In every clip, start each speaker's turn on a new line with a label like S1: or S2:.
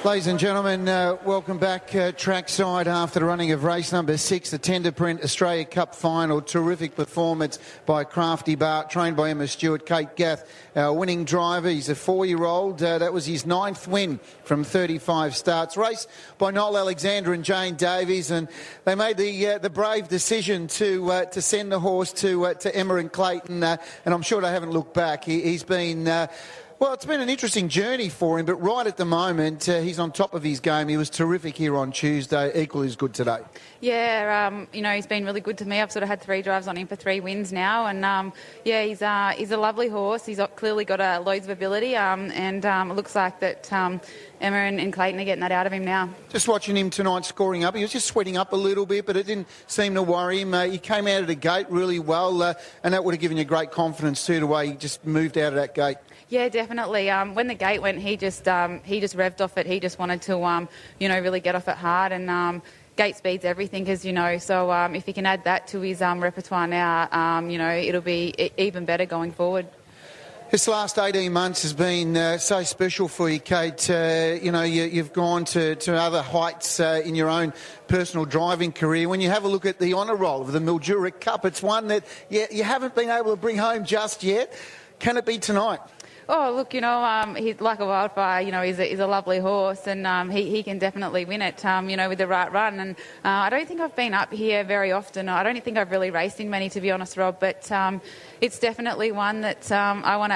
S1: Ladies and gentlemen, welcome back trackside after the running of race number 6, the Tenderprint Australia Cup final. Terrific performance by Crafty Bart, trained by Emma Stewart. Kate Gath, our winning driver. He's a 4-year-old. That was his 9th win from 35 starts. Race by Noel Alexander and Jane Davies, and they made the brave decision to send the horse to Emma and Clayton, and I'm sure they haven't looked back. He's been... Well, it's been an interesting journey for him, but right at the moment, he's on top of his game. He was terrific here on Tuesday, equally as good today.
S2: Yeah, he's been really good to me. I've sort of had 3 drives on him for 3 wins now, and he's a lovely horse. He's clearly got loads of ability, and it looks like that Emma and Clayton are getting that out of him now.
S1: Just watching him tonight scoring up, he was just sweating up a little bit, but it didn't seem to worry him. He came out of the gate really well, and that would have given you great confidence too, the way he just moved out of that gate.
S2: Yeah, definitely. When the gate went, he just revved off it. He just wanted to, really get off it hard. And gate speed's everything, as you know. So if he can add that to his repertoire now, it'll be even better going forward.
S1: This last 18 months has been so special for you, Kate. You've gone to other heights in your own personal driving career. When you have a look at the honour roll of the Mildura Cup, it's one that you haven't been able to bring home just yet. Can it be tonight?
S2: Oh, look, he's like a wildfire. He's a lovely horse, and he can definitely win it, with the right run. And I don't think I've been up here very often. I don't think I've really raced in many, to be honest, Rob. But it's definitely one that I want to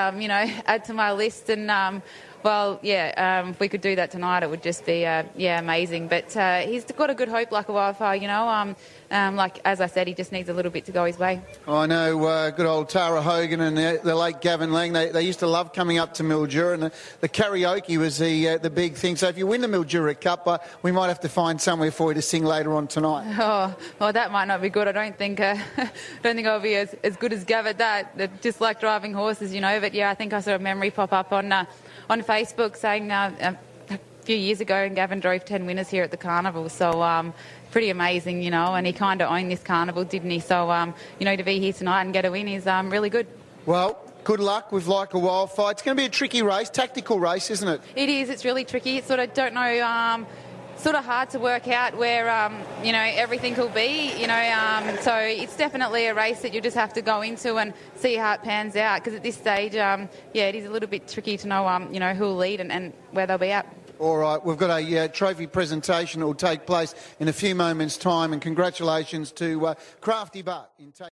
S2: add to my list. And if we could do that tonight, it would just be amazing. But he's got a good hope, like a wildfire. As I said, he just needs a little bit to go his way.
S1: I know good old Tara Hogan and the late Gavin Lang, they used to love coming up to Mildura, and the karaoke was the big thing. So if you win the Mildura Cup, we might have to find somewhere for you to sing later on tonight.
S2: Oh, well, that might not be good. I don't think I'll be as good as Gav at that. Just like driving horses, But yeah, I think I saw a memory pop up on Facebook saying a few years ago, and Gavin drove 10 winners here at the carnival. So pretty amazing, and he kind of owned this carnival, didn't he? So, to be here tonight and get a win is really good.
S1: Well, good luck with Like a Wildfire. It's going to be a tricky race, tactical race, isn't it?
S2: It is. It's really tricky. It's sort of, don't know, sort of hard to work out where, everything will be, So it's definitely a race that you just have to go into and see how it pans out, because at this stage, it is a little bit tricky to know, who will lead and where they'll be at.
S1: All right, we've got a trophy presentation that will take place in a few moments' time, and congratulations to Crafty Bart in taking